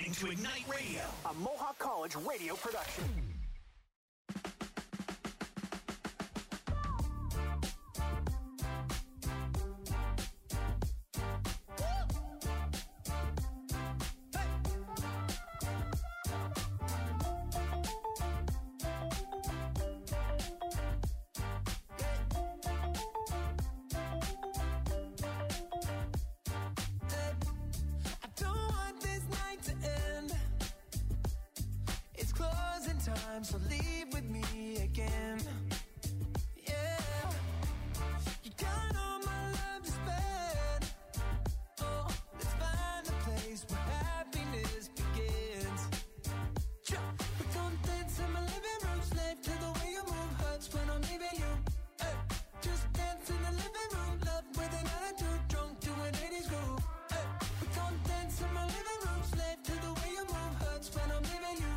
listening to Ignite Radio, a Mohawk College radio production. So leave with me again. Yeah, you got all my love to spend. Oh, let's find a place where happiness begins. We gon' dance in my living room, slave to the way you move. Hurts when I'm leaving you. Hey, just dance in the living room, love with an attitude, drunk to an 80s groove. Hey, we gon' dance in my living room, slave to the way you move. Hurts when I'm leaving you.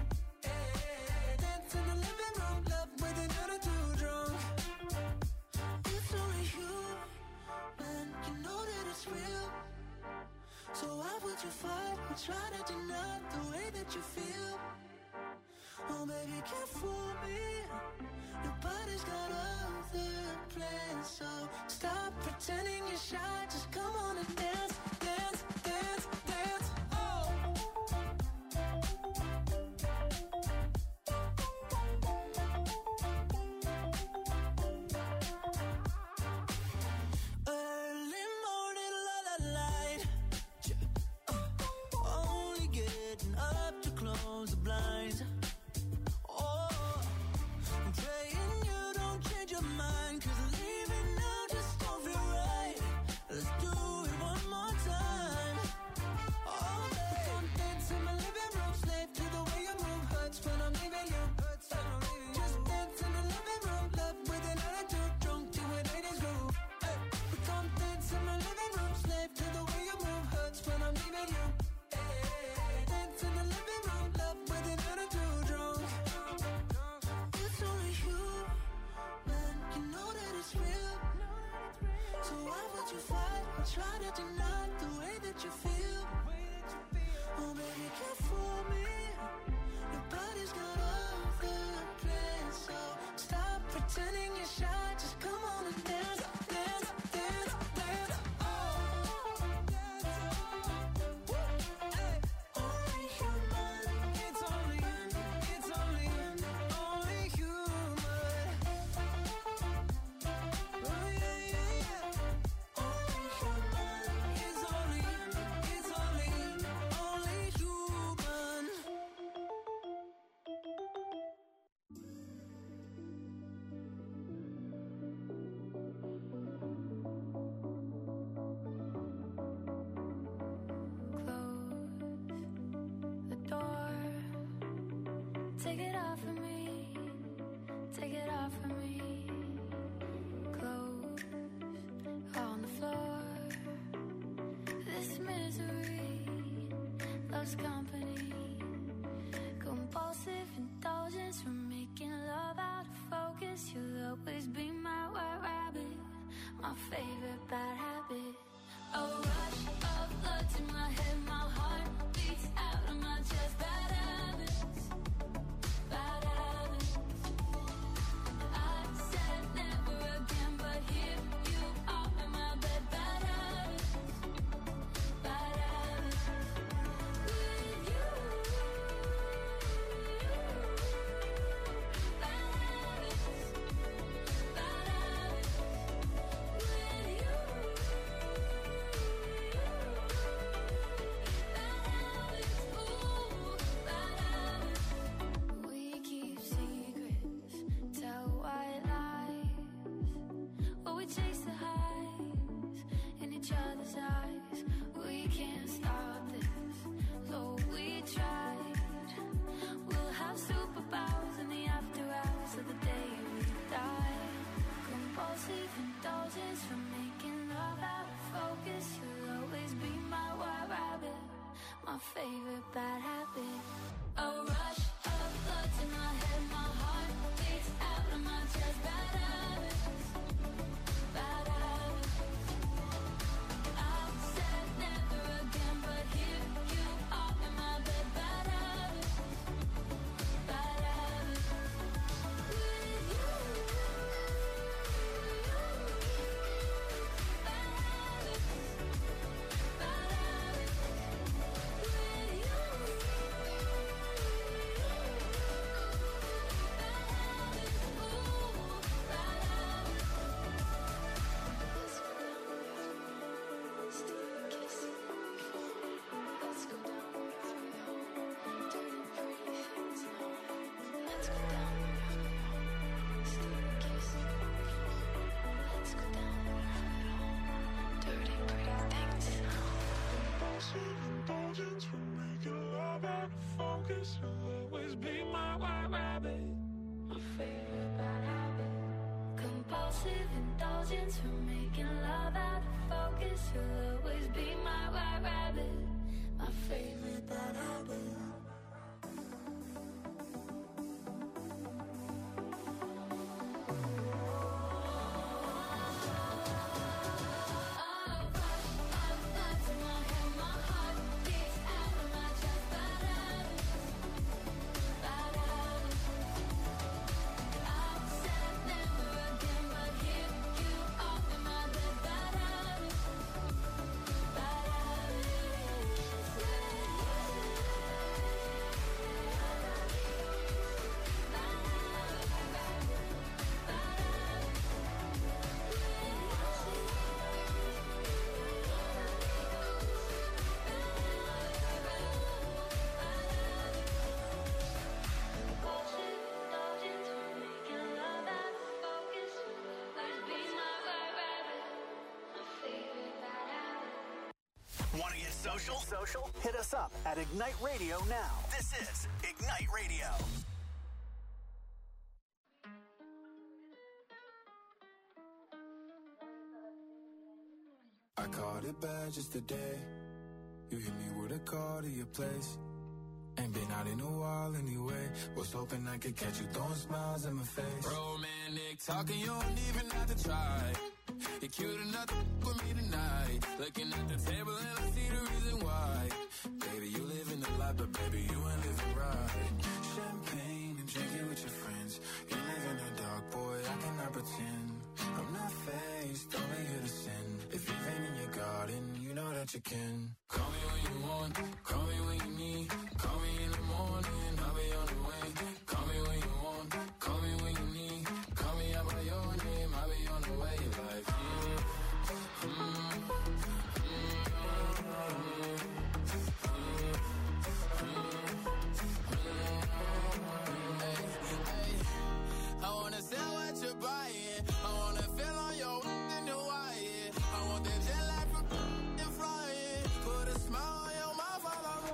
So why would you fight or try to deny the way that you feel? Oh baby, can't fool me. Nobody's got other plans. So stop pretending you're shy. Just come on and dance, dance, dance, dance. Oh. Early morning, light. Only getting up to close the blinds. Oh, I'm praying you don't change your mind, 'cause leaving now just don't feel right. Let's do it one more time. Oh, babe, we gon' dance in my living room, slave to the way you move. Hurts when I'm leaving you. Just dance in the living room, love with an attitude, drunk to an 80s groove. Hey, we gon' dance in my living room, slave to the way you move. Hurts when I'm leaving you. Dance in the living room, love with an attitude, drunk. It's only you, man, you know that it's real. So why would you fight or try to deny the way that you feel? Oh baby, can't fool me. Nobody's got other plans. So stop pretending you're shy. Just come on and dance, dance, dance, dance. Oh. Only human. It's only human. Oh yeah, yeah, yeah. Only human. It's only human. Close the door. Take it off of me. Take it off of me. Clothes on the floor. This misery loves company. Compulsive indulgence from making love out of focus. You'll always be my white rabbit, my favorite bad habit. A rush of blood to my head, my heart beats out of my chest. Bad habits, bad habits. I said never again, but here you are in my bed. Bad habits, bad habits. With you, bad habits, bad habits. With you, bad habits, ooh, bad habits. We keep secrets, tell white lies. Well, we chase the highs in each other's eyes. We can't stop this, though we tried. We'll have superpowers in the after hours of the day we die. Compulsive indulgence from making love out of focus. You'll always be my white rabbit, my favorite bad habit. A rush of blood to my head, my heart beats out of my chest. Bad habits, bad habits. I said never again, but here you are in my bed. Bad focus. You'll always be my white rabbit. My favorite bad habit. Compulsive indulgence from making love out of focus. You'll always be my white rabbit. My favorite bad habit. Want to get social? Hit us up at Ignite Radio now. This is Ignite Radio. I caught it bad just today. You hit me with a call to your place. Ain't been out in a while anyway. Was hoping I could catch you throwing smiles in my face. Romantic talking, you don't even have to try. You're cute enough to with me tonight. Looking at the table and I see the reason why. Baby, you live in the life, but baby, you ain't living right. Champagne and drinking with your friends. You live in the dark, boy, I cannot pretend. I'm not faced, only here to sin. If you've been in your garden, you know that you can. Call me when you want, call me when you need. Call me in the morning, I'll be on the way. Call me when you want, call me when you need. Call me out by your name, I'll be on the way. Like, I wanna sell what you're buying. I wanna feel on your in the wire. I want that jet lag from and flying. Put a smile on your mouth while I'm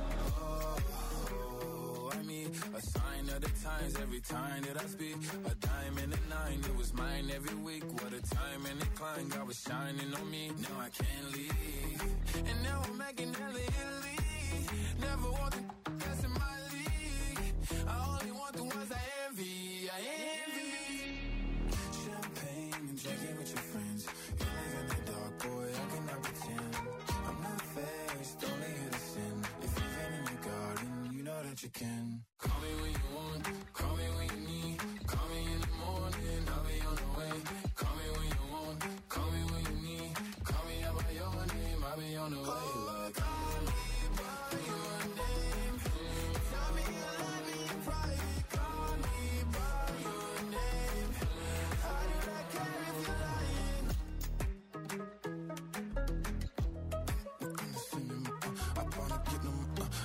I mean, a sign of the times every time that I speak. A dime and a nine, it was mine every week. What a time and a climb, God was shining on me. Now I can't leave, and now I'm making hella Italy. Never want the best in my league. I only want the ones I envy. I envy. Champagne and drinking with your friends. You live in the dark, boy, I cannot pretend. I'm not faced, only here to sin. If you've been in your garden, you know that you can. Call me when you want, call me when you need. Call me in the morning, I'll be on the way. Call me when you want, call me when you need. Call me out by your name, I'll be on the way. Like, call me by your name. Tell me you love me in private. Call me by your name. I do not care if you're lying. I wanna get them,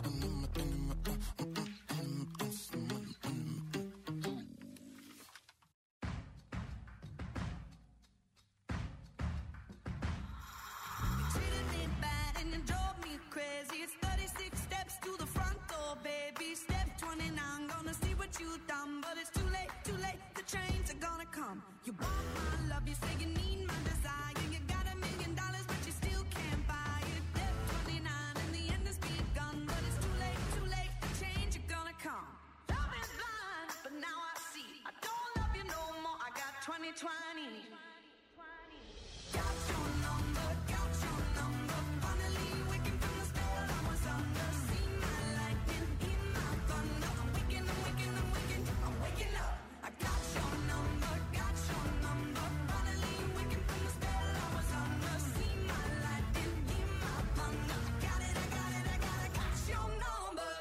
Treated me bad and you drove me crazy. It's 36 steps to the front door, baby. Step 29, gonna see what you've done. But it's too late, the trains are gonna come. You want my love, you say you need my desire. You got $1 million, but you still can't buy it. Step 29, and the end has begun. But it's too late, the change are gonna come. Love is blind, but now I see. I don't love you no more, I got 20/20. Got your number, finally waking from the spell I was under. See my lightning, hear my thunder. I'm waking up. I got your number, finally waking from the spell I was under. See my lightning, hear my thunder. I got it, got your number.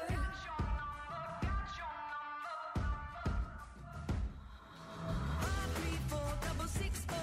5, 3, 4, 6, 6, 4.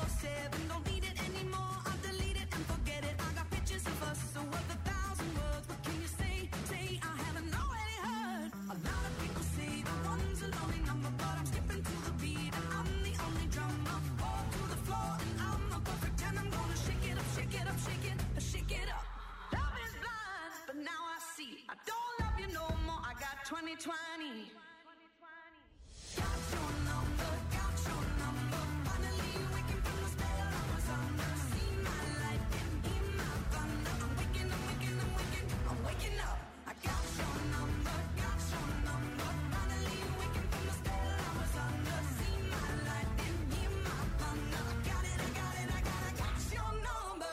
2020. Got your number, finally waking from the spell I was under. See my light and hear my thunder. I'm waking up. I got your number, finally waking from the spell I was under. See my light and hear my thunder. I got your number.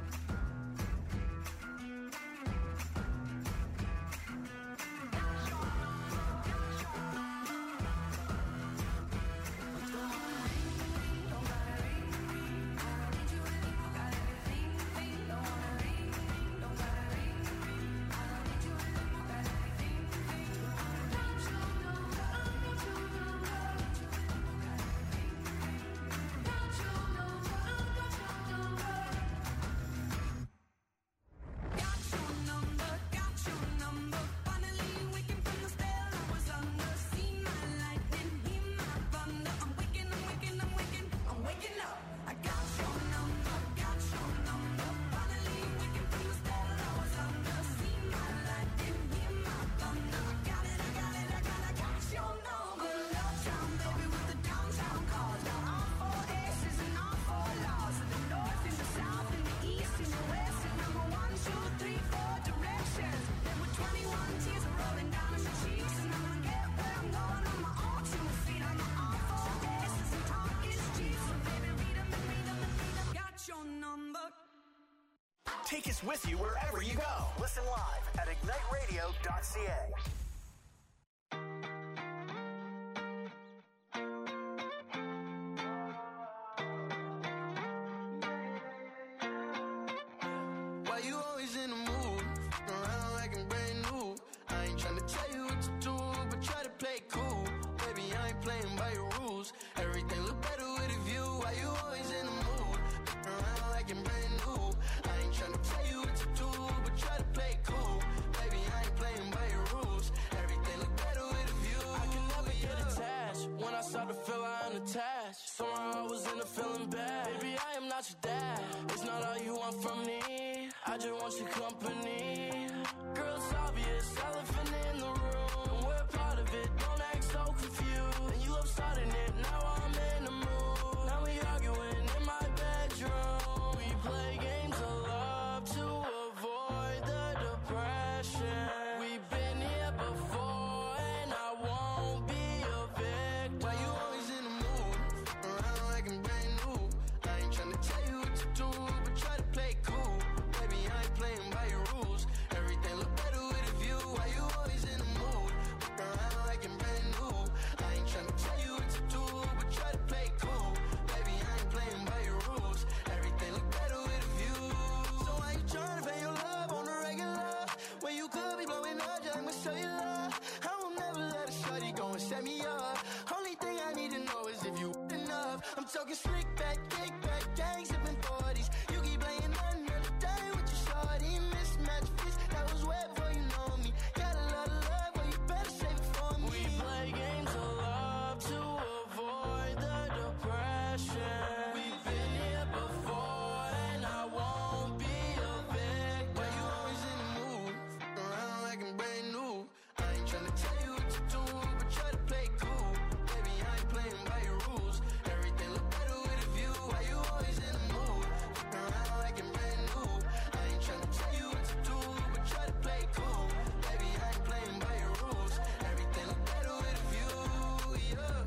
Take us with you wherever you go. Listen live at igniteradio.ca. Why you always in the mood? Around like I'm brand new. I ain't tryna tell you what to do, but try to play cool. Baby, I ain't playing by your rules. Everything look better with a view. Why you always in the mood? Around like I'm brand new. I ain't tryna tell you what to do, but try to play cool. Baby, I ain't playing by your rules. Everything look better with a view. I can never get attached. When I start to feel I'm attached, somehow I was in a feeling bad. Baby, I am not your dad. It's not all you want from me. I just want your company. Girl, it's obvious, elephant in the room. And we're part of it, don't act so confused. And you love starting it, now I'm in the mood. Now we arguing in my bedroom. We play games of love to avoid the depression. We've been here before and I won't be a victim. Why you always in the mood? Around like I'm brand new. I ain't tryna tell you what to do, but try to play cool. Baby, I ain't playing by your rules. Everything look better with a view. Why you always in the mood? Around like I'm brand new. I ain't tryna tell you what to do, but try to play cool. Baby, I ain't playing by your rules. Everything look better with a view. So why you tryna pay your love on the regular? When you could be blowing up just with cellular. I will never let a shorty go and set me up. Only thing I need to know is if you enough. I'm talking slick back, kick back, gang sipping 40s. You keep playing another day with your shorty. Mismatch fist, that was way before you know me. Got a lot of love, but you better save it for me. We play games of love to avoid the depression. We've been here before and I won't be a victim. Why you always in the mood? Around like I'm brand new. I ain't tryna tell you what to do, but try to play cool. Baby, I ain't playing by your rules. Everything look better with a view. Why you always in the mood? Around like I'm brand new. I ain't tryna tell you what to do, but try to play cool. Baby, I ain't playing by your rules. Everything look better with a view, yeah.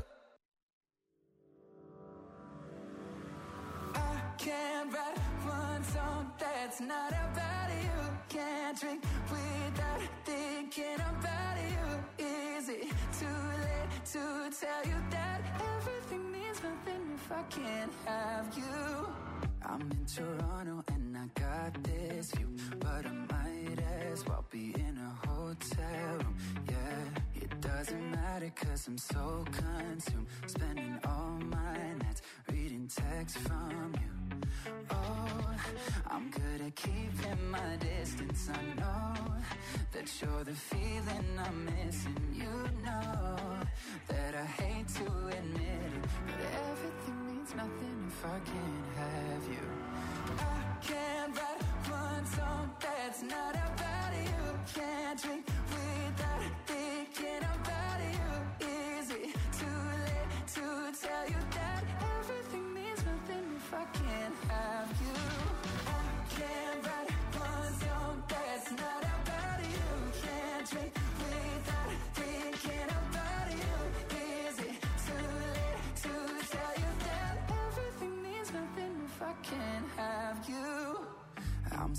I can't write one song that's not about you. Can't drink without thinking about you. Is it too late to tell you that everything means nothing if I can't have you? I'm in Toronto and I got this view, but I might as well be in a hotel room. Yeah, it doesn't matter 'cause I'm so consumed, spending all my nights reading texts from you. Oh, I'm good at keeping my distance. I know that you're the feeling I'm missing. You know that I hate to admit it, but everything means nothing if I can't have you. I can't write one song that's not about you. Can't drink without thinking about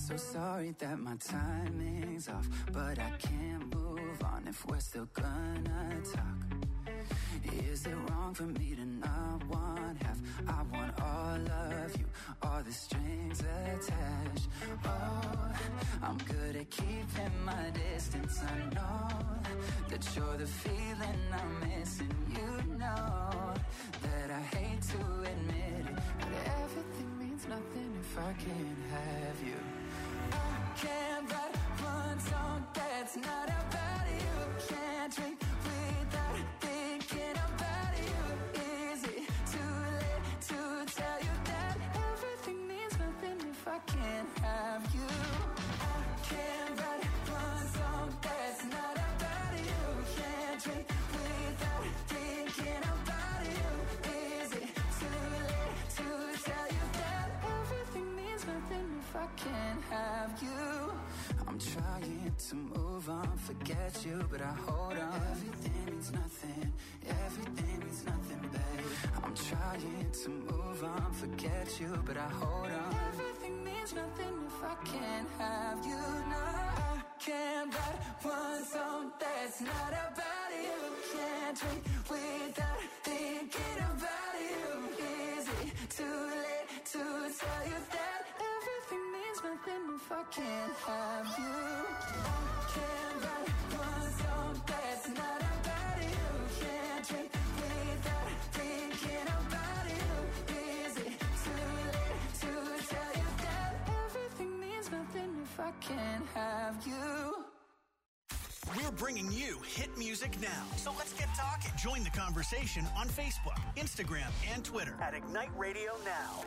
so sorry that my timing's off, but I can't move on if we're still gonna talk. Is it wrong for me to not want half? I want all of you, all the strings attached. Oh, I'm good at keeping my distance. I know that you're the feeling I'm missing. You know that I hate to admit it, but everything means nothing if I can't have you. I can't write one song that's not about you. Can't drink without thinking about you. Is it too late to tell you that everything means nothing if I can't have you? I can't write one song that's not about you. Can't drink without thinking about you. Is it too late to tell you that everything means nothing if I can't have you? I'm trying to move on, forget you, but I hold on. Everything means nothing, everything means nothing, babe. I'm trying to move on, forget you, but I hold on. Everything means nothing if I can't have you. No, I can't write one song that's not about you. Can't drink without thinking about you. Is it too late to tell you that everything means nothing if I can't have you? I can't write one song that's not about you. Can't drink without thinking about you. Is it too late to tell you that everything means nothing if I can't have you? We're bringing you hit music now. So let's get talking. Join the conversation on Facebook, Instagram, and Twitter at Ignite Radio Now.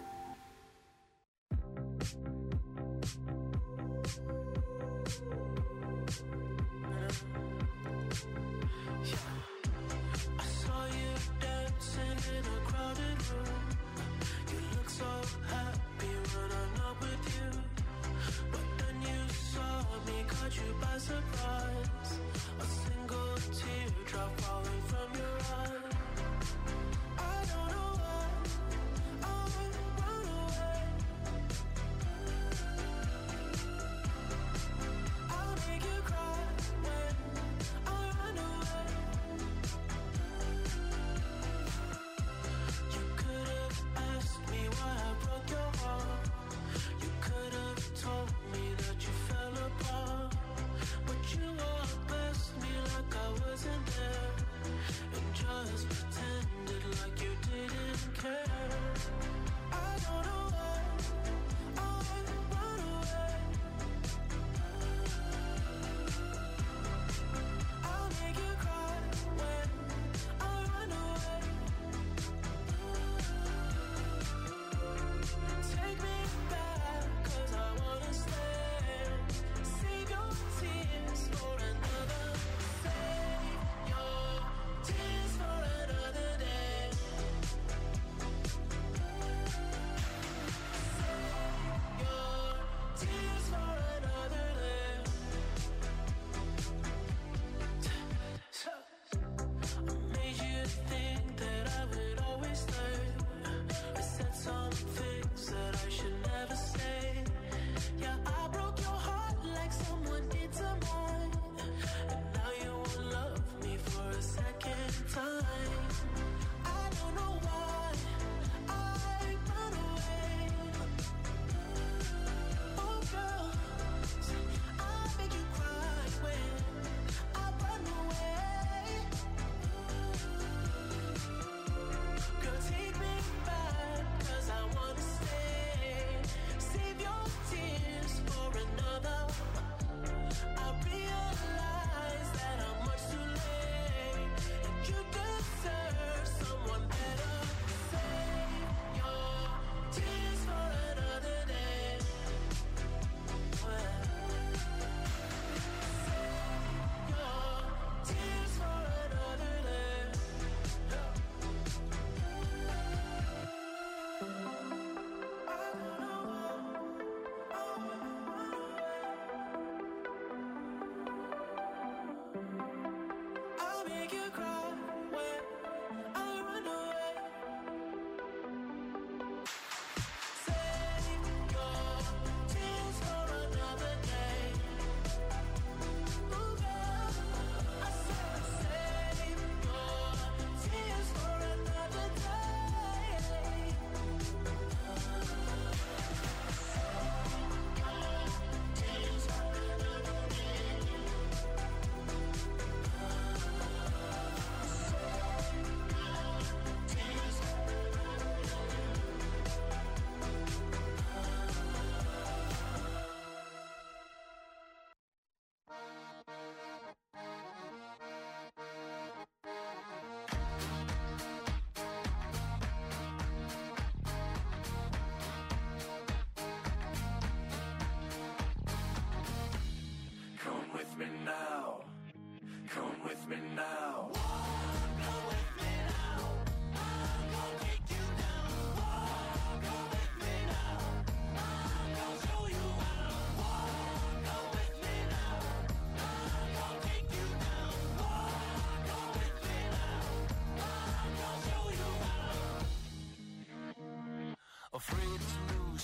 I saw you dancing in a crowded room. You look so happy when I'm not with you. But then you saw me, caught you by surprise. A single teardrop falling from your eye. I don't know why I'm running.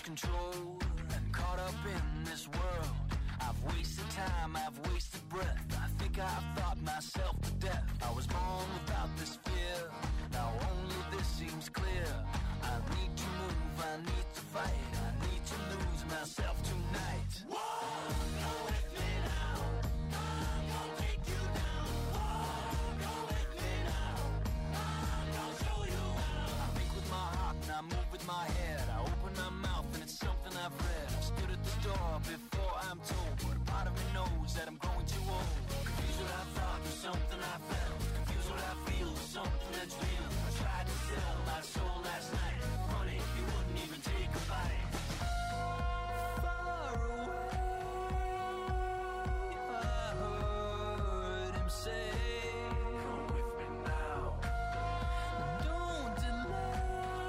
control and caught up in this world. I've wasted time, I've wasted breath. I think I've thought myself to death. I was born without this fear. Now only this seems clear. I need to move, I need to fight. I need to lose myself tonight. Go with me now. I'm gonna take you down. Go with me now. I'm gonna show you how. I think with my heart and I move with my head. I open my mouth and it's something I've read. I stood at the door before I'm told, but a part of me knows that I'm growing too old. Confused what I thought was something I felt. Confused what I feel was something that's real. I tried to sell my soul last night. Funny, you wouldn't even take a bite. Far away, I heard him say, come with me now. Don't delay.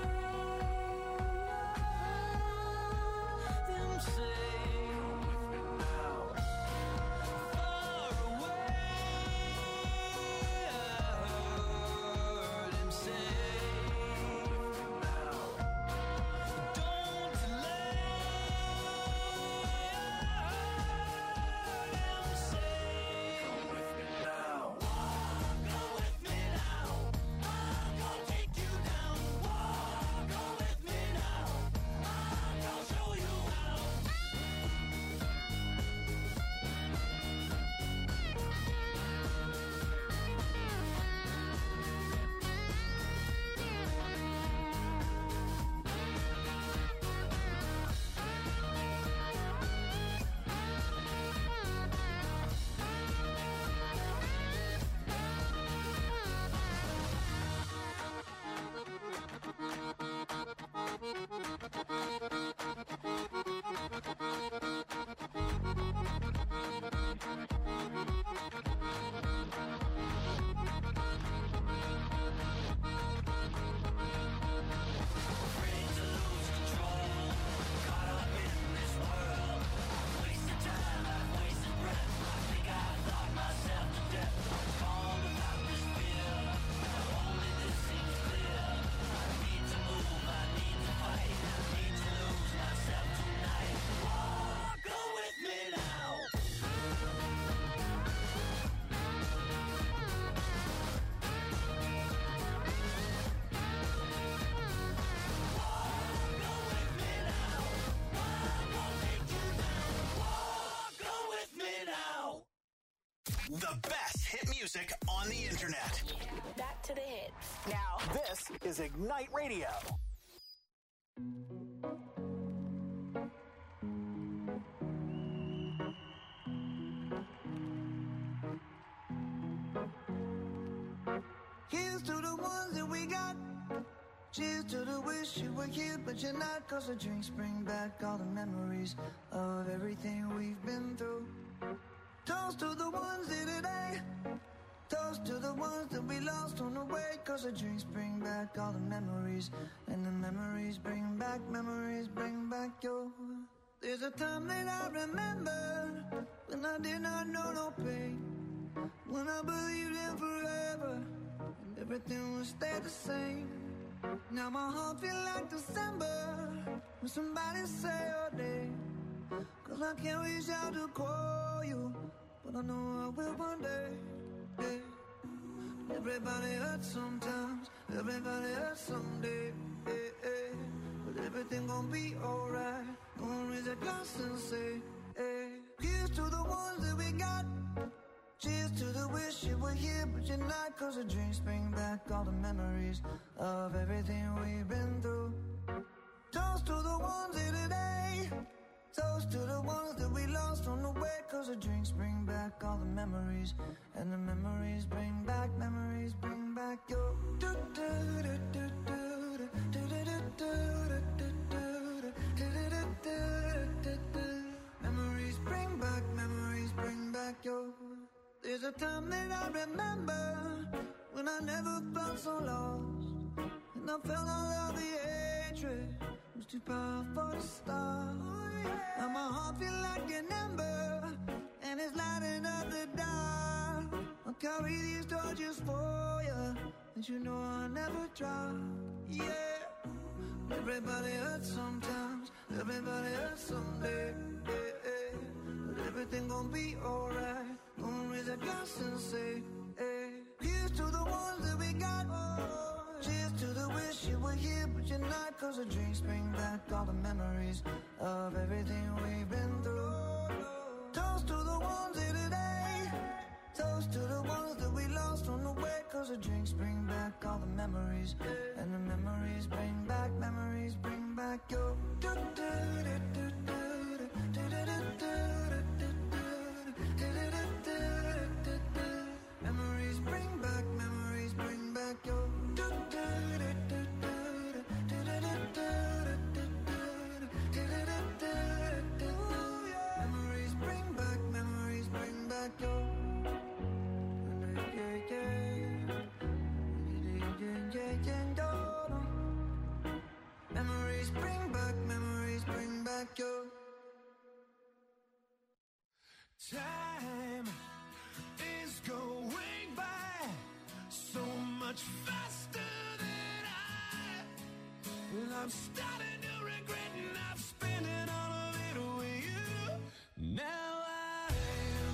Them say, come with me now. Far away, I heard him say, come with me now. Don't delay. I heard him say, come with me now. Go with me now. I'm gonna take you down. Go with me now. I'm gonna show you how. Afraid to lose control, caught up in this world. I've wasted time, I've wasted breath. I think I've thought myself to death. I'm born without this fear. Now only this seems clear. I need to move, I need to fight. I need to lose myself tonight. Go with me now. Go with me now. I'm gonna take you down. Go with me now. The best hit music on the internet. Back to the hits. Now, this is Ignite Radio. Here's to the ones that we got. Cheers to the wish you were here, but you're not. Cause the drinks bring back all the memories of everything we've been through. Toast to the ones here today. Toast to the ones that we lost on the way. Cause the drinks bring back all the memories. And the memories bring back your. There's a time that I remember when I did not know no pain. When I believed in forever and everything would stay the same. Now my heart feel like December when somebody say your name. Cause I can't reach out to call you, but I know I will one day. Yeah. Everybody hurts sometimes, everybody hurts someday. Yeah, yeah. But everything gon' be alright. Gonna raise a glass and say, hey. Here's to the ones that we got. Cheers to the wish you were here, but you're not. Cause the drinks bring back all the memories of everything we've been through. Toast to the ones here today. Toast to the ones that we lost on the way. Cause the drinks bring back all the memories. And the memories bring back your. Memories bring back your. There's a time that I remember when I never felt so lost. And I felt all of the hatred was too powerful to stop. Now my heart feel like an ember and it's lighting up the dark. I'll carry these torches for you, and you know I'll never drop. Yeah. Everybody hurts sometimes, everybody else someday. But everything gon' be alright. Gonna raise a glass and say, hey. Here's to the ones that we got. Cheers to the wish you were here, but you're not. Cause the drinks bring back all the memories of everything we've been through. Toast to the ones here today. Toast to the ones that we lost on the way. Cause the drinks bring back all the memories. And the memories bring back your memories bring back your memories bring back your memories bring back your Time is going by so much faster than I'm starting to regret, and I'm spending all of it with you. Now I'm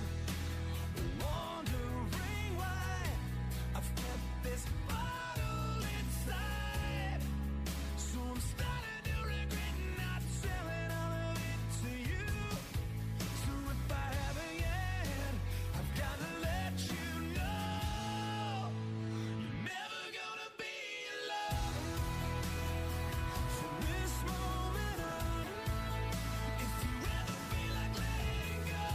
wondering why I've kept this bottle inside. So I'm starting to regret not telling all of it to you. So if I haven't yet, I've got to let you know you're never gonna be alone from this moment on. If you ever feel like letting go,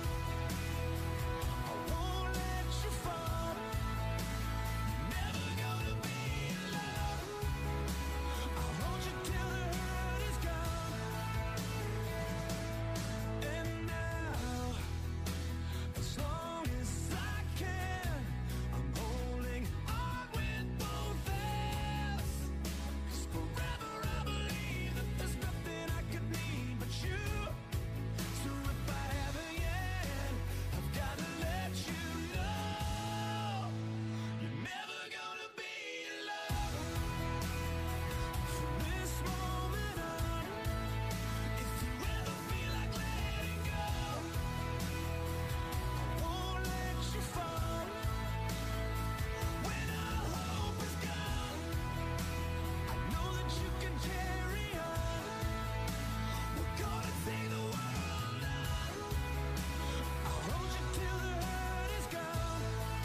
I won't let you fall. You're never gonna be alone. I'll hold you till the hurt is gone. And now, as long as I can, I'm holding on with both hands. 'Cause forever I believe that there's nothing I could need but you. So if I haven't yet, I've got to let you know you're never gonna be alone from this moment on. If you ever feel like letting go, I won't let you fall. When all hope is gone, I know that you can carry on. We're gonna take the world on. I'll hold you till the hurt is gone.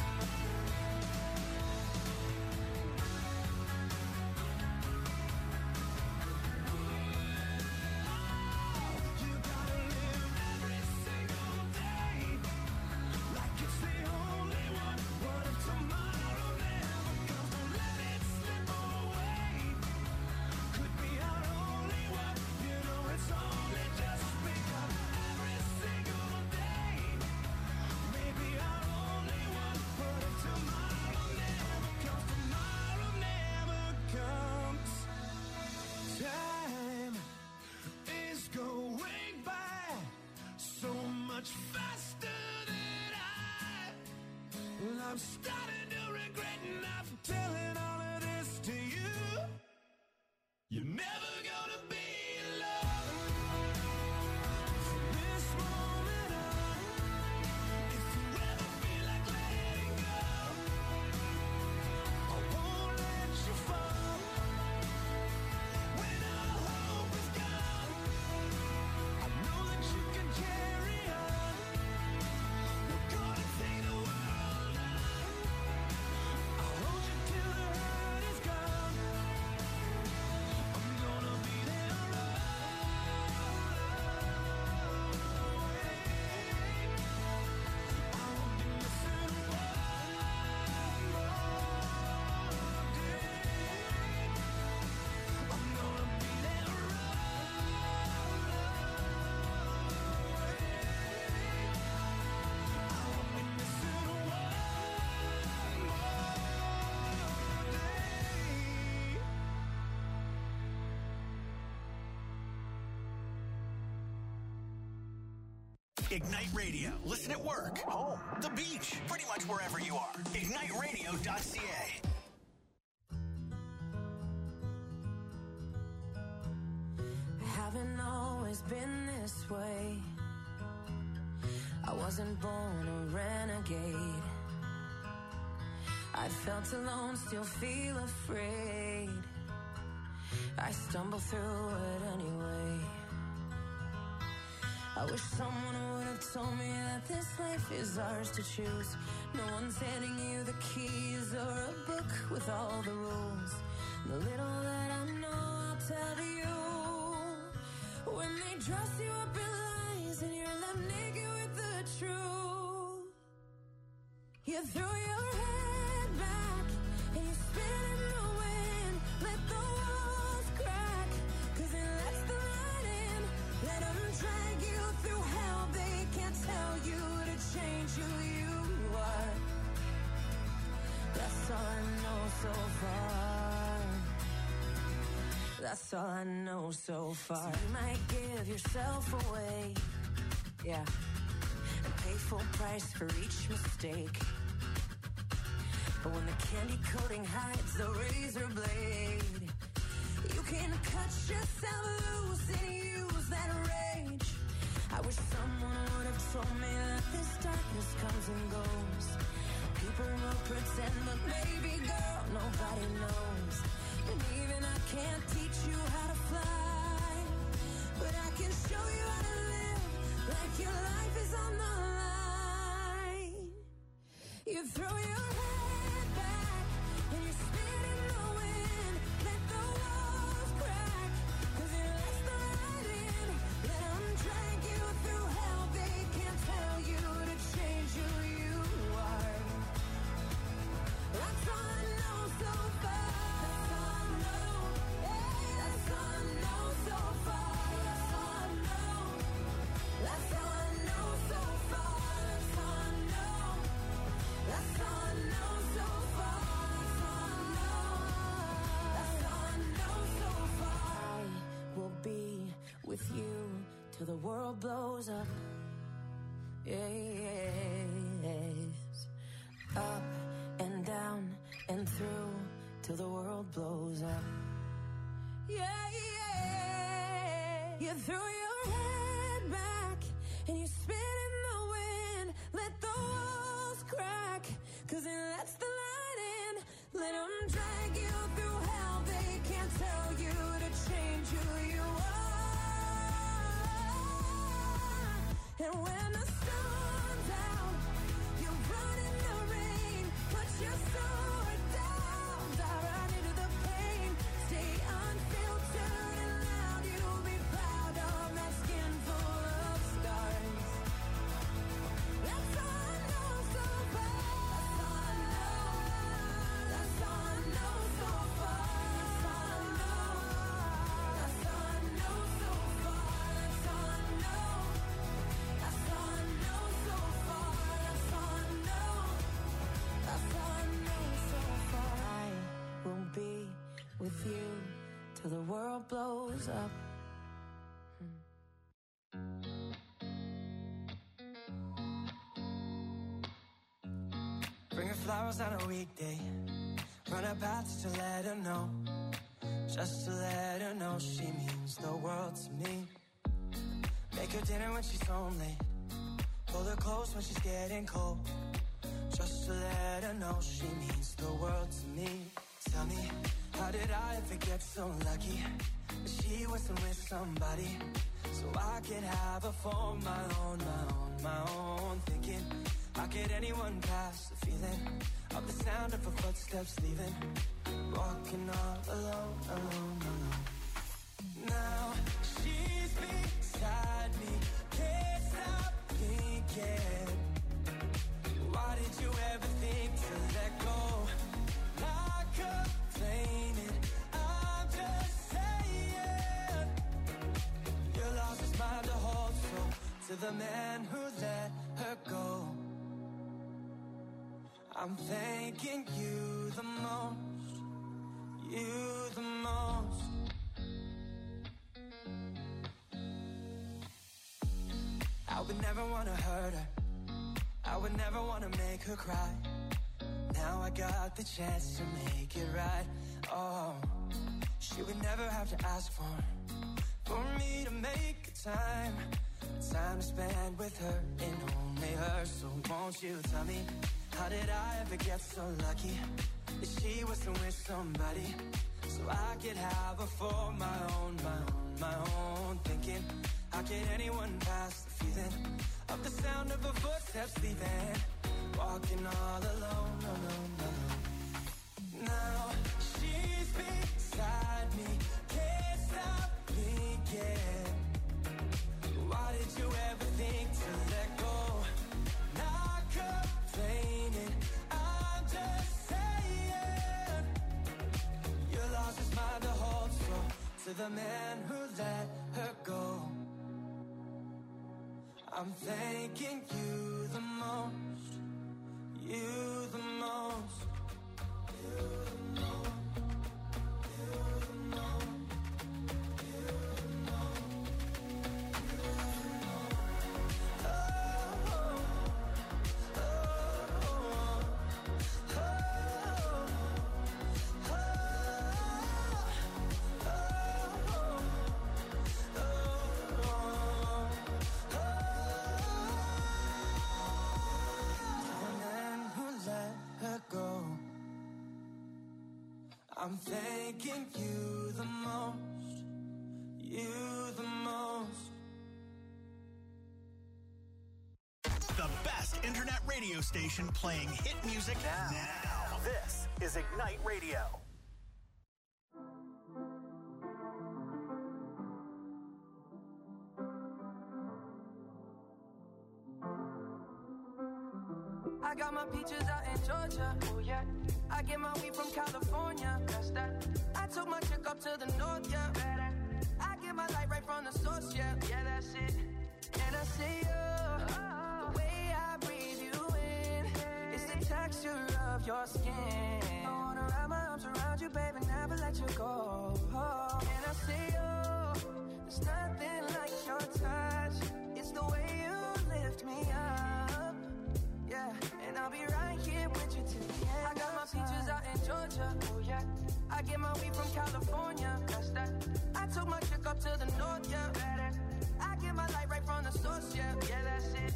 You gotta live every single day like it's the only one. What if tomorrow never comes? Don't let it slip away. Could be our only one. You know it's only just begun. Every single day, maybe our only one. What if tomorrow never comes? Tomorrow never comes. Time is going by so much faster than I'm starting to regret not telling all of this to you. You're never gonna be alone from this moment on. If you ever feel like letting go, I won't let you fall. When all hope is gone, I know that you can carry on. We're gonna take the world on. I'll hold you till the hurt is gone. I'm gonna be there I won't be missing one more day. I'm gonna be there I won't be missing one more day. Ignite Radio. Listen at work, home, the beach, pretty much wherever you are. IgniteRadio.ca. Having all way. I wasn't born a renegade. I felt alone, still feel afraid. I stumble through it anyway. I wish someone would have told me that this life is ours to choose. No one's handing you the keys or a book with all the rules. The little that I know, I'll tell you. When they dress you up in lies and you're left naked with the truth, you throw your head back and you spin in the wind. Let the walls crack, 'cause it lets the light in. Let them drag you through hell. They can't tell you to change who you are. That's all I know so far. That's all I know so far. So you might give yourself away, yeah, and pay full price for each mistake. But when the candy coating hides the razor blade, you can cut yourself loose and use that rage. I wish someone would have told me that this darkness comes and goes. People will pretend, but baby girl, nobody knows. And even I can't teach you how to fly, but I can show you how to live like your life is on the line. You throw your head back and you spin in the wind. Let the walls crack, 'cause it lets the light in. Let them drag you through hell. They can't tell you to change who you are. That's all I know so far. That's all I know. Hey, that's all I know so far. That's all I know. That's all I know so far. That's all I know. That's all I know so far. That's all I know. That's all I know so far. I will be with you till the world blows up. Yes. Up and down and through till the world blows up. Yeah, yeah. You throw your head back and you spin in the wind. Let the walls crack, 'cause it lets the light in. Let them drag you through hell. They can't tell you to change who you are. And when the sun's out, you run in the rain. Put your sword down, dive right into the pain. Stay unfiltered and loud. You'll be proud of that skin full of scars. That's all I know so far. That's all I know. That's all I know so far. That's all I know. That's all I know so far. That's all I know. That's all I know so far. That's all I know. That's all I know so far. I will be with you till the world blows up. Bring her flowers on a weekday. Run her paths to let her know. Just to let her know she means the world to me. Make her dinner when she's home late. Pull her close when she's getting cold. Just to let her know she means the world to me. Tell me, how did I ever get so lucky that she wasn't with somebody so I could have her for my own, my own. Thinking, how could anyone pass the feeling of the sound of her footsteps leaving? Walking all alone, alone, alone. Now she's beside me, can't stop thinking. Why did you ever think to let go? Not complaining, I'm just saying. You lost his mind to hold so to the man who let her go. I'm thanking you the most, you the most. I would never want to hurt her, I would never want to make her cry. Now I got the chance to make it right. Oh, she would never have to ask for for me to make a time to spend with her and only her. So won't you tell me, how did I ever get so lucky that she was with somebody so I could have her for my own, my own. Thinking, how can anyone pass the feeling of the sound of her footsteps leaving, walking all alone, alone, alone. Now she's beside me, can't stop thinking. Why did you ever think to let go? Not complaining, I'm just saying your loss is mine to hold. So to the man who let her go, I'm thanking you the most, you the most, you the most, you the most, you the most. I'm thanking you the most, you the most. The best internet radio station playing hit music now. This is Ignite Radio. I got my peaches out in Georgia, oh yeah. I get my weed from California, that's that. I took my chick up to the north, yeah. I get my light right from the source, yeah. Yeah, that's it. And I see you, the way I breathe you in, it's the texture of your skin. I wanna wrap my arms around you, baby, never let you go. And I see you, there's nothing like your touch. It's the way you lift me up, yeah. And I'll be right here with you till the end. I got my peaches out in Georgia, oh yeah. I get my weed from California, that's that. I took my chick up to the north, yeah. I get my light right from the source, yeah. Yeah, that's it.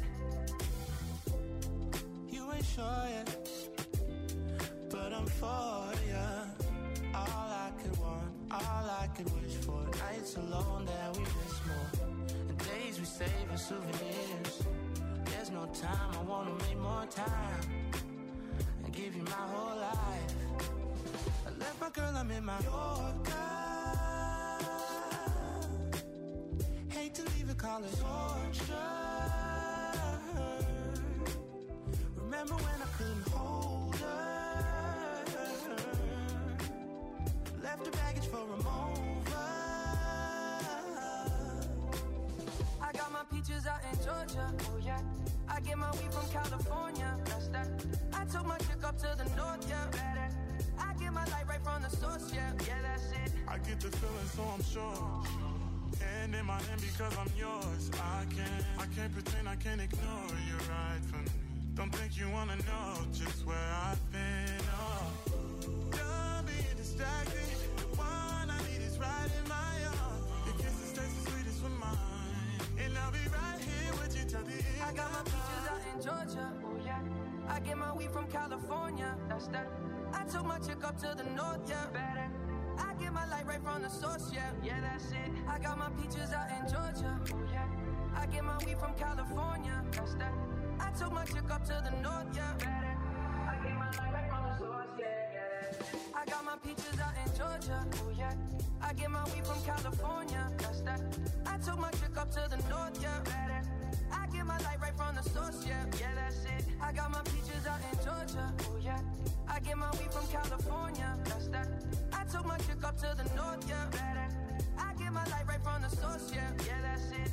You ain't sure yet, but I'm for ya. All I could want, all I could wish for. Nights alone that we miss more, and days we save as souvenirs. There's no time, I wanna make more time and give you my whole life. I left my girl, I'm in my Yorker. Hate to leave it, call it torture. Remember when I couldn't hold her? Left her baggage for a mover. I got my peaches out in Georgia, oh yeah. I get my weed from California, that's that. I took my chick up to the north, yeah. I get my light right from the source, yeah. Yeah, that's it. I get the feeling, so I'm sure. Hand in my hand because I'm yours. I can't pretend, I can't ignore you right from me. Don't think you wanna know just where I've been. Oh, don't be distracted. The one I need is right in my arms. Your kisses taste the sweetest with mine, and I'll be right here with you till the end. I got my peaches out in Georgia, oh yeah. I get my weed from California, that's that. I took my chick up to the north, yeah. I get my light right from the source, yeah. Yeah, that's it. I got my peaches out in Georgia, oh yeah. I get my weed from California, that's that. I took my chick up to the north, yeah. I get my light right from the source, yeah. I got my peaches out in Georgia, oh yeah. I get my weed from California, that's that. I took my chick up to the north, yeah. I get my light right from the source, yeah. Yeah, that's it. I got my peaches out in Georgia, oh yeah. I get my weed from California, that's that. I took my chick up to the north, yeah. I get my light right from the source, yeah. Yeah, that's it.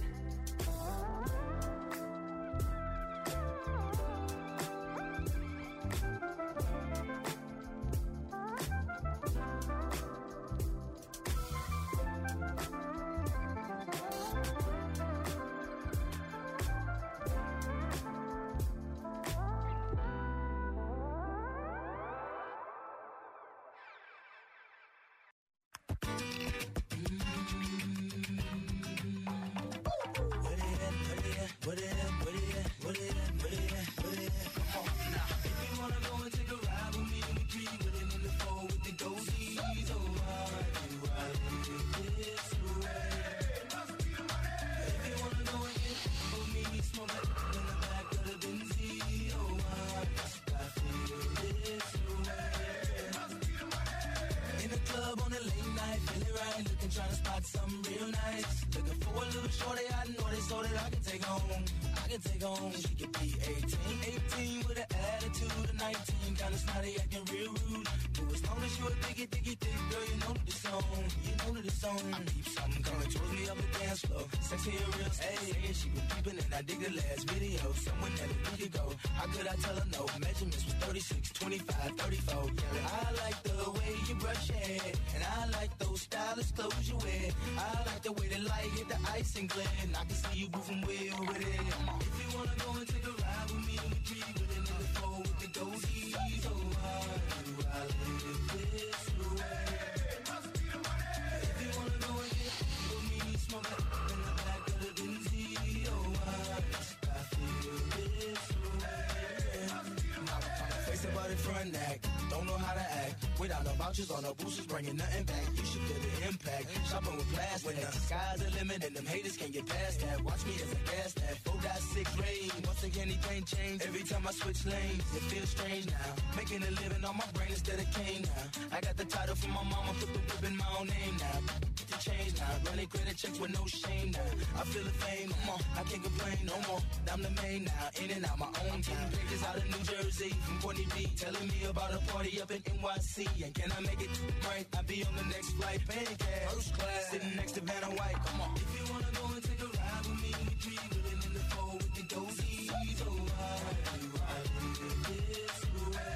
trying to spot something real nice. Looking for a little shorty, I know they so that I can take home. I can take home. She could be 18 with an attitude of 19, kinda snotty, acting real rude. But as long as you a diggy, girl, you know that it's on. You know that it's on. I peep something coming towards me up the dance floor. Sexy and real, hey, she was peeping and I dig the last video. Someone that a week ago. How could I tell her no? Measurements was 36, 25, 34. Yeah, I like the way you brush your hair, and I like those stylish clothes you wear. I like the way the light hit the ice and glare, and I can see you moving way over there. If you wanna go and take a ride with me, we three with it in the four with the goatees. Oh, how do I live this way? If you wanna go and get with me, smoke it in the back of the Benz. Oh, I feel this way. Face about it front act, don't know how to act. Without no vouchers or no boosters, bringing nothing back. You should feel the impact. Shopping with plastic. When the sky's the limit and them haters can't get past that. Watch me as I gas that. 4.6 rain. Once again, anything change. Every time I switch lanes, it feels strange now. Making a living on my brain instead of cane now. I got the title from my mama, put the whip in my own name now. Get the change now. Running credit checks with no shame now. I feel the fame, come on. I can't complain no more. I'm the main now. In and out my own town. Pictures out of New Jersey from Courtney B. Telling me about a party up in NYC. And can I make it right? I'll be on the next flight. Paying cash, first class, sitting next to Vanna White. Come on. If you wanna go and take a ride with me, we three with it in the four with the goatees. Oh, how do I live this way?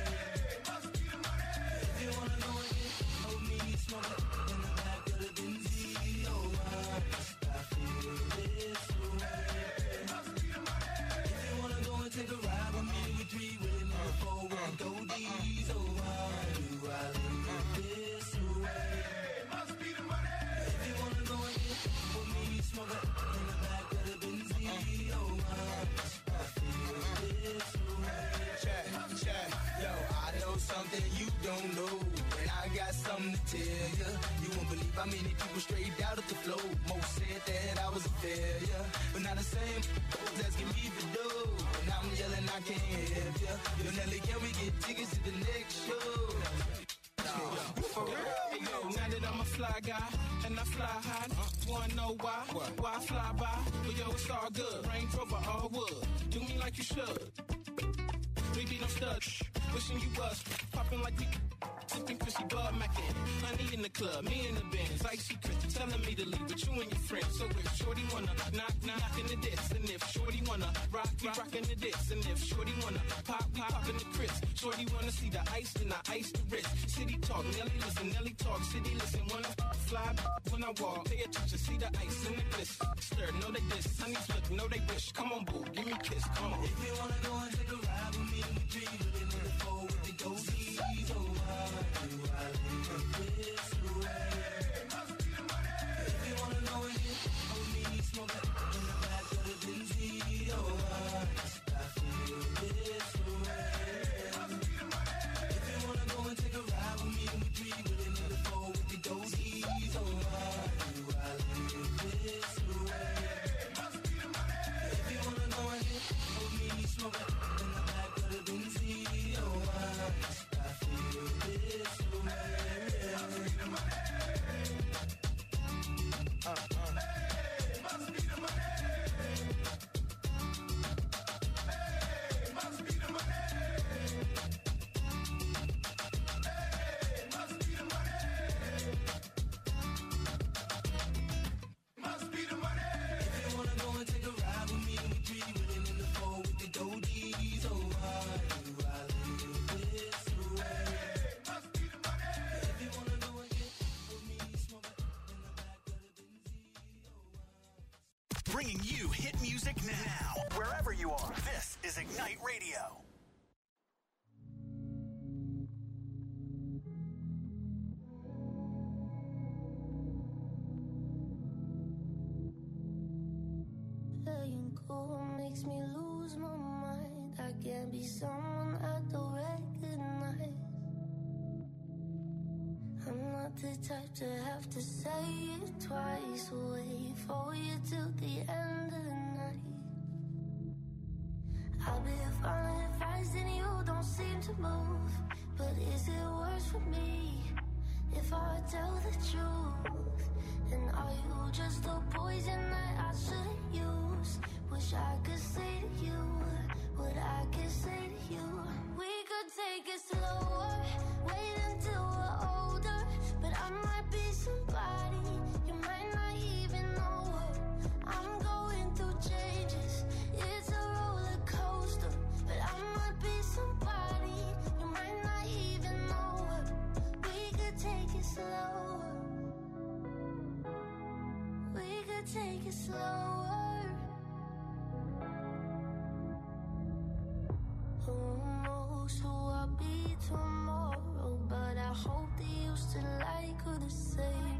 If you wanna go and get with me, smoke it in the back of the Benz. Oh, I feel this way. If you wanna go and take a ride with me, we three with it in the four with the goatees. Oh, how do I live this way? Must be the money. If you wanna go and get with me, smoke it in the back of the Benz. Oh, I feel this way. Check. Yo, I know something you don't know, and I got something to tell you. You won't believe how many people straight out of the flow. Most said that I was a failure, but not the same. Those asking me for dough, and I'm yelling I can't help ya. Yo, Nelly, can we get tickets to the next show? For real? Hey, yo, now that I'm a fly guy and I fly high, wanna know why? Why I fly by? Well, yo, it's all good. Range Rover, all wood. Do me like you should. We be no studs. Wishing you was popping like we sipping Chrissy Bud Mackin. Honey in the club, me in the Benz. Icy Chris telling me to leave with you and your friends. So if Shorty wanna knock in the diss, and if Shorty wanna rock, we rockin' the diss, and if Shorty wanna pop, we poppin' the Chris. Shorty wanna see the ice, then I ice the wrist. City talk, Nelly listen, Nelly talk, city listen. When I fly, when I walk, pay attention, see the ice and the bliss. Stir, know they diss, honeys look, know they wish. Come on, boo, give me a kiss, come on. If you wanna go and take a ride with me, we three with it in the four with the goatees. Oh, how do I live this way? If you wanna go and get with me, smoke it in the back of the Benz. Oh, I feel this way. If you wanna go and take a ride with me, we three with it in the four with the goatees. Oh, how do I live this way? If you wanna go and get with me, smoke it in the back of the Benz. Oh, I feel this way. Bringing you hit music now, wherever you are. This is Ignite Radio. Letting go makes me lose my mind. I can't be someone I don't recognize. I'm not the type to have to say it twice. Wait for you till the end of the night. I've been following advice and you don't seem to move. But is it worse for me if I tell the truth? And are you just a poison that I shouldn't use? Wish I could say to you what I could say to you. We could take it slower, wait until we're older. But I might be somebody you might not even know her. I'm going through changes, it's a roller coaster. But I might be somebody you might not even know her. We could take it slower, we could take it slower. Who knows who I'll be tomorrow? But I hope that you still like her the same.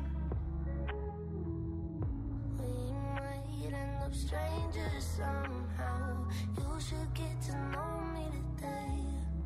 We might end up strangers somehow. You should get to know me today.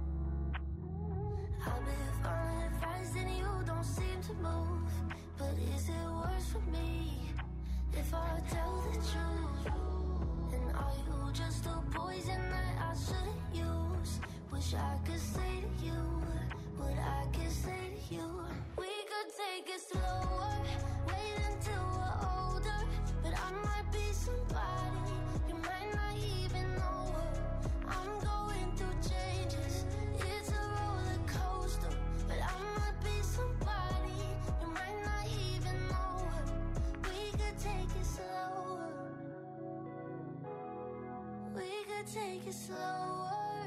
I've been falling fast and you don't seem to move. But is it worse for me if I tell the truth? And are you just a poison that I shouldn't use? Wish I could say to you what I could say to you. We could take it slower, wait until we're older. But I might be somebody you might not even know her. I'm going through changes, it's a roller coaster. But I might be somebody you might not even know her. We could take it slower, we could take it slower.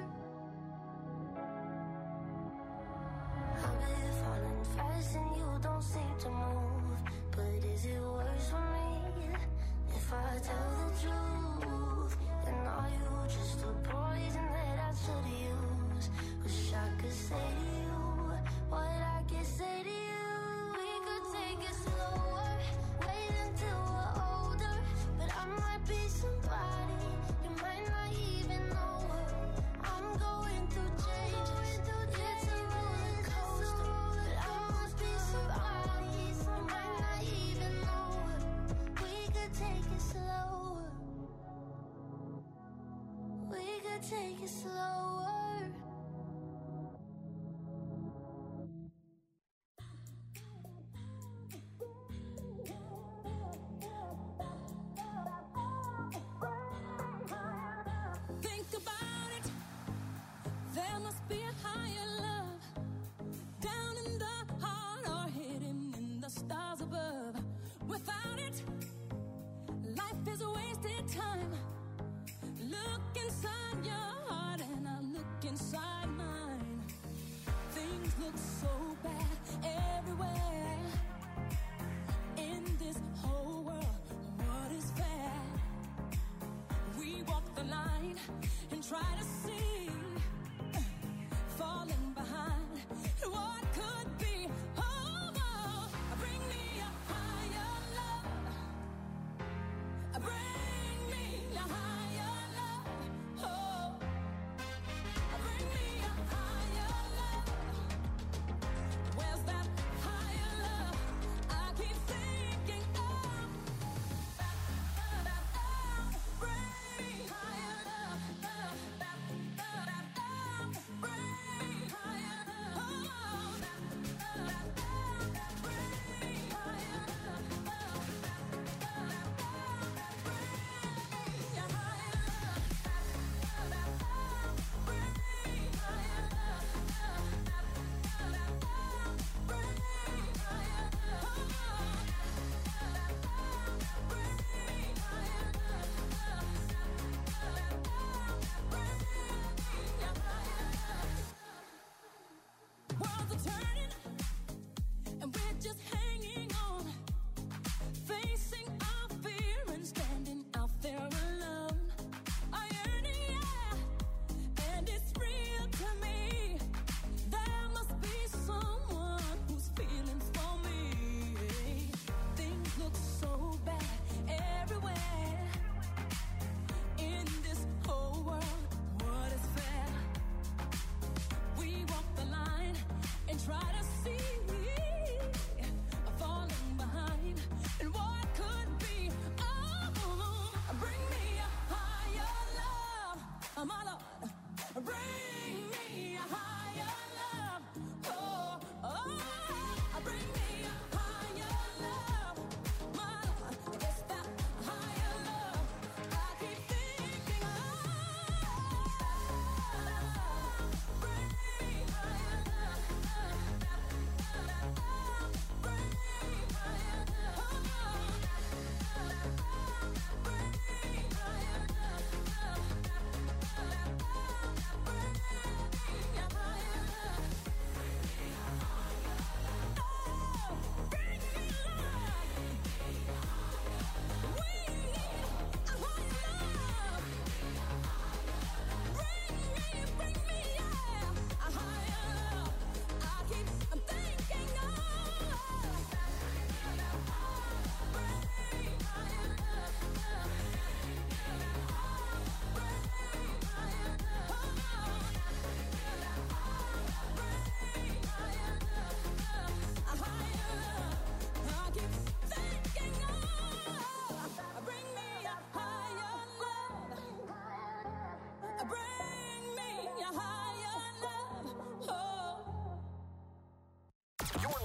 I've been falling fast and you don't seem to move. But is it worse for me if I tell the truth? And are you just a poison that I should use? Wish I could say to you what I could say to you. We could take it slower, wait until we're older. But I might be somebody you might not even know her. I'm going through changes, it's a roller coaster. But I must be somebody you might not even know her. We could take it slower, we could take it slower. Think about it. There must be a higher love down in the heart or hidden in the stars above. Without it, life is a wasted time. Look inside your heart and I'll look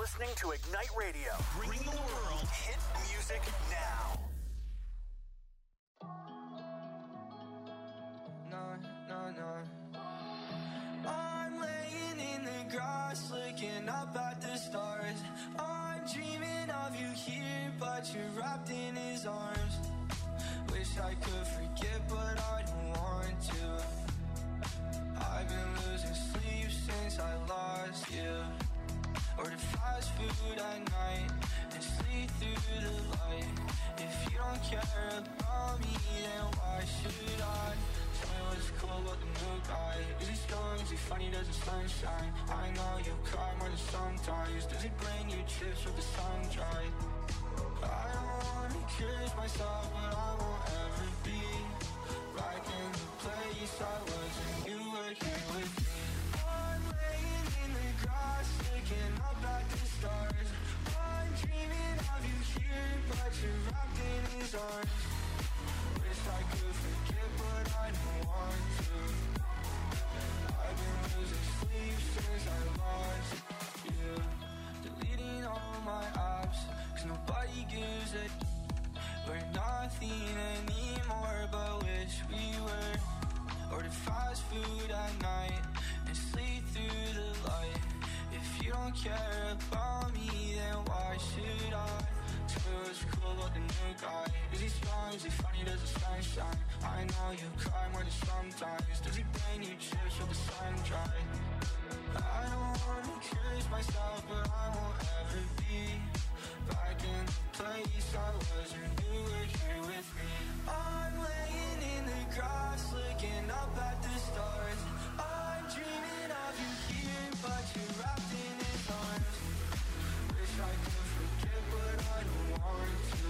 listening to Ignite Radio. Bring the world hit music now. I'm laying in the grass, looking up at the stars. I'm dreaming of you here, but you're wrapped in his arms. Wish I could forget, but I don't want to. I've been losing sleep since I lost you. Order fast food at night and sleep through the light. If you don't care about me, then why should I? Tell me what's cool about the new guy. Is he strong? Is he funny? Does the sunshine? I know you cry more than sometimes. Does he bring you chips with the sun dry? I don't wanna curse myself, but I won't ever be back in the place I was when you were here with me. I'm laying in the grass, looking up at the stars. I'm dreaming of you here, but you're wrapped in his arms. Wish I could forget, but I don't want to. I've been losing sleep since I lost you. Deleting all my apps, 'cause nobody gives a we're nothing anymore, but wish we were. Order fast food at night and sleep through the light. If you don't care about me, then why should I? Tell me what's cool about the new guy. Is he strong? Is he funny? Does the sun shine? I know you cry more than sometimes. Does he bring you chips with the sun dry? I don't wanna curse myself, but I won't ever be back in the place I was when you were here with me. I'm laying in the grass, looking up at the stars. I'm dreaming of you here, but you're wrapped in his arms. Wish I could forget, but I don't want to.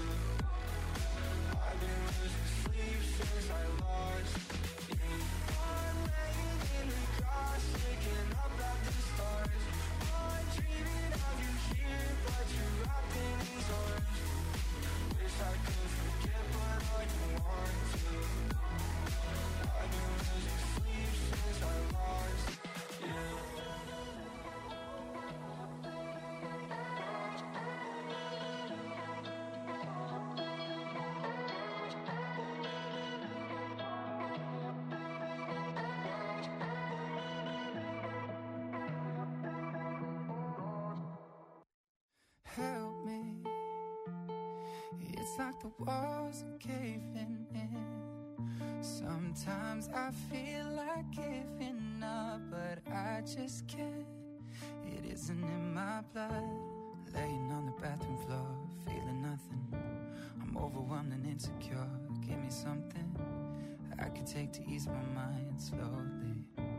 I've been losing sleep since I lost you. I'm laying in the grass, looking up at the stars. I'm dreaming of you here, but you're wrapped in his arms. Wish I could forget, but I don't want to. I've been losing sleep since I lost you. Help me. It's like the walls are caving in. Sometimes I feel like giving up, but I just can't. It isn't in my blood. Laying on the bathroom floor, feeling nothing. I'm overwhelmed and insecure. Give me something I can take to ease my mind slowly.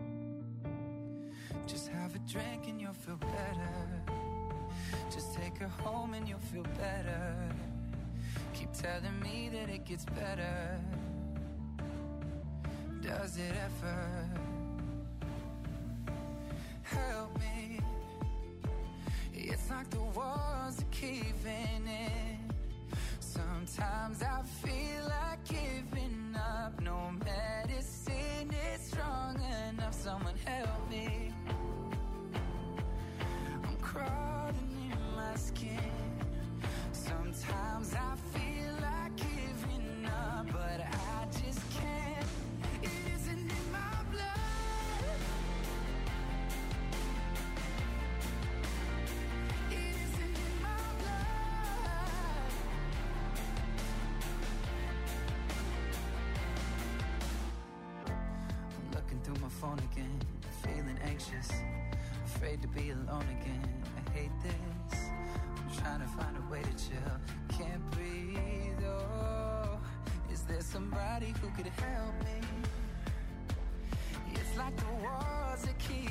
Just have a drink and you'll feel better. Just take her home and you'll feel better. Keep telling me that it gets better. Does it ever? Help me. It's like the walls are caving in. Sometimes I feel like giving up. No medicine is strong enough. Someone help me. I'm crawling in my skin. Sometimes I feel like giving up, but I just can't. It isn't in my blood. It isn't in my blood. I'm looking through my phone again, feeling anxious, afraid to be alone again. I hate this. I'm trying to find a way to chill. Can't breathe, oh. Is there somebody who could help me? It's like the walls are keeping